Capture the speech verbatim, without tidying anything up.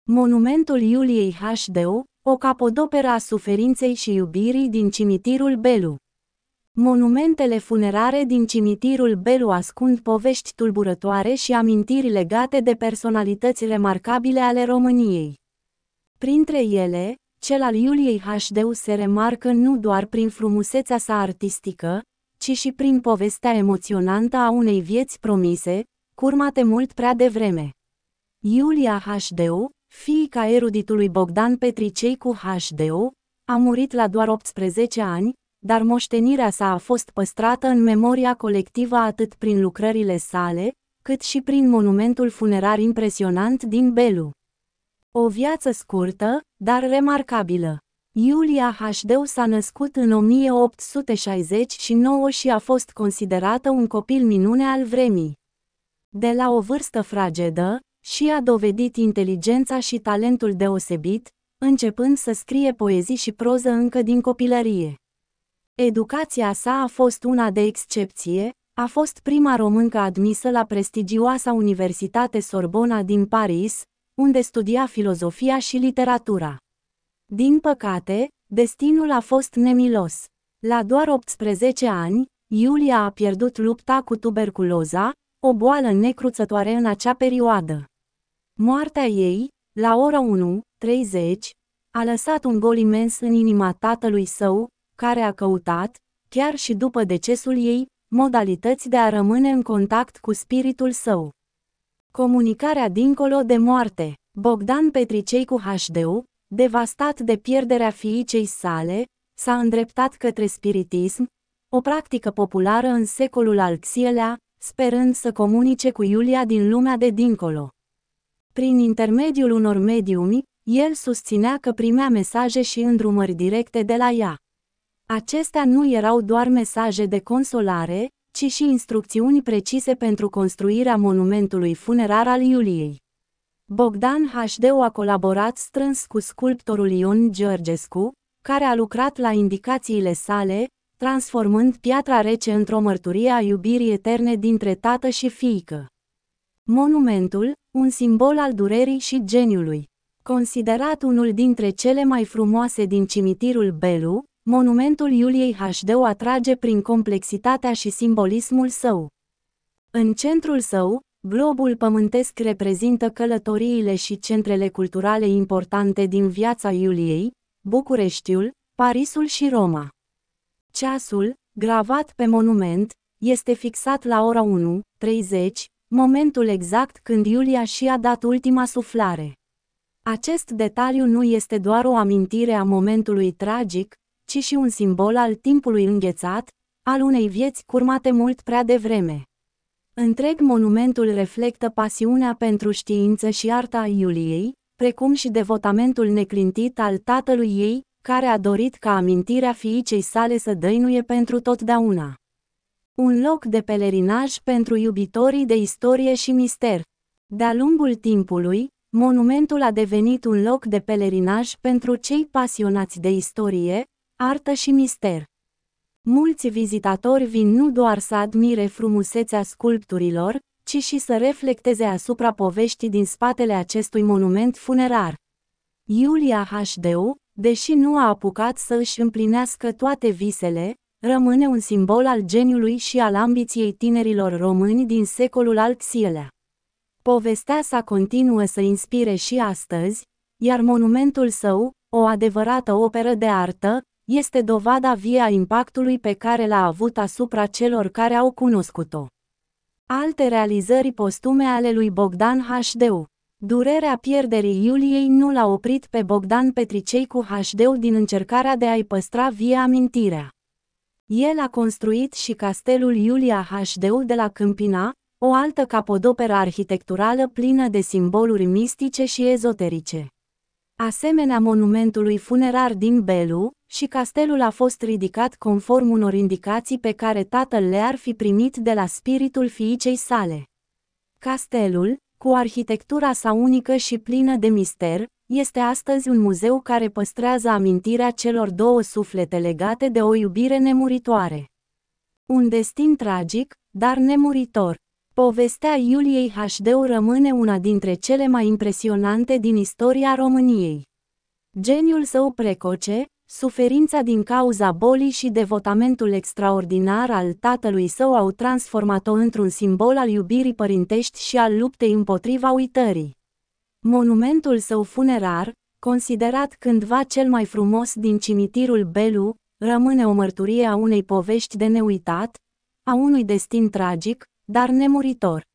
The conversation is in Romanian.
Monumentul Iuliei Hașdeu, o capodoperă a suferinței și iubirii din cimitirul Belu. Monumentele funerare din cimitirul Belu ascund povești tulburătoare și amintiri legate de personalități remarcabile ale României. Printre ele, cel al Iuliei Hașdeu se remarcă nu doar prin frumusețea sa artistică, ci și prin povestea emoționantă a unei vieți promise, curmate mult prea devreme. Iulia Hașdeu, fiica eruditului Bogdan Petriceicu Hașdeu, a murit la doar optsprezece ani, dar moștenirea sa a fost păstrată în memoria colectivă atât prin lucrările sale, cât și prin monumentul funerar impresionant din Belu. O viață scurtă, dar remarcabilă. Iulia Hașdeu s-a născut în o mie opt sute șaizeci și nouă și a fost considerată un copil minune al vremii. De la o vârstă fragedă, și a dovedit inteligența și talentul deosebit, începând să scrie poezii și proză încă din copilărie. Educația sa a fost una de excepție, a fost prima româncă admisă la prestigioasa Universitate Sorbona din Paris, unde studia filozofia și literatura. Din păcate, destinul a fost nemilos. La doar optsprezece ani, Iulia a pierdut lupta cu tuberculoza, o boală necruțătoare în acea perioadă. Moartea ei, la ora unu treizeci, a lăsat un gol imens în inima tatălui său, care a căutat, chiar și după decesul ei, modalități de a rămâne în contact cu spiritul său. Comunicarea dincolo de moarte. Bogdan Petriceicu Hașdeu, devastat de pierderea fiicei sale, s-a îndreptat către spiritism, o practică populară în secolul al șaselea, sperând să comunice cu Iulia din lumea de dincolo. Prin intermediul unor mediumi, el susținea că primea mesaje și îndrumări directe de la ea. Acestea nu erau doar mesaje de consolare, ci și instrucțiuni precise pentru construirea monumentului funerar al Iuliei. Bogdan Hașdeu a colaborat strâns cu sculptorul Ion Georgescu, care a lucrat la indicațiile sale, transformând piatra rece într-o mărturie a iubirii eterne dintre tată și fiică. Monumentul, un simbol al durerii și geniului. Considerat unul dintre cele mai frumoase din cimitirul Belu, monumentul Iuliei Hașdeu atrage prin complexitatea și simbolismul său. În centrul său, globul pământesc reprezintă călătoriile și centrele culturale importante din viața Iuliei, Bucureștiul, Parisul și Roma. Ceasul, gravat pe monument, este fixat la ora unu treizeci, momentul exact când Iulia și-a dat ultima suflare. Acest detaliu nu este doar o amintire a momentului tragic, ci și un simbol al timpului înghețat, al unei vieți curmate mult prea devreme. Întreg monumentul reflectă pasiunea pentru știință și arta a Iuliei, precum și devotamentul neclintit al tatălui ei, care a dorit ca amintirea fiicei sale să dăinuie pentru totdeauna. Un loc de pelerinaj pentru iubitorii de istorie și mister. De-a lungul timpului, monumentul a devenit un loc de pelerinaj pentru cei pasionați de istorie, artă și mister. Mulți vizitatori vin nu doar să admire frumusețea sculpturilor, ci și să reflecteze asupra poveștii din spatele acestui monument funerar. Iulia Hașdeu, deși nu a apucat să își împlinească toate visele, rămâne un simbol al geniului și al ambiției tinerilor români din secolul al șaselea. Povestea sa continuă să inspire și astăzi, iar monumentul său, o adevărată operă de artă, este dovada vie a impactului pe care l-a avut asupra celor care au cunoscut-o. Alte realizări postume ale lui Bogdan Hașdeu. Durerea pierderii Iuliei nu l-a oprit pe Bogdan Petriceicu Hașdeu din încercarea de a-i păstra vie amintirea. El a construit și castelul Iulia Hașdeu de la Câmpina, o altă capodoperă arhitecturală plină de simboluri mistice și ezoterice. Asemenea monumentului funerar din Belu, și castelul a fost ridicat conform unor indicații pe care tatăl le-ar fi primit de la spiritul fiicei sale. Castelul, cu arhitectura sa unică și plină de mister, este astăzi un muzeu care păstrează amintirea celor două suflete legate de o iubire nemuritoare. Un destin tragic, dar nemuritor. Povestea Iuliei Hașdeu rămâne una dintre cele mai impresionante din istoria României. Geniul său precoce, suferința din cauza bolii și devotamentul extraordinar al tatălui său au transformat-o într-un simbol al iubirii părintești și al luptei împotriva uitării. Monumentul său funerar, considerat cândva cel mai frumos din cimitirul Belu, rămâne o mărturie a unei povești de neuitat, a unui destin tragic, dar nemuritor.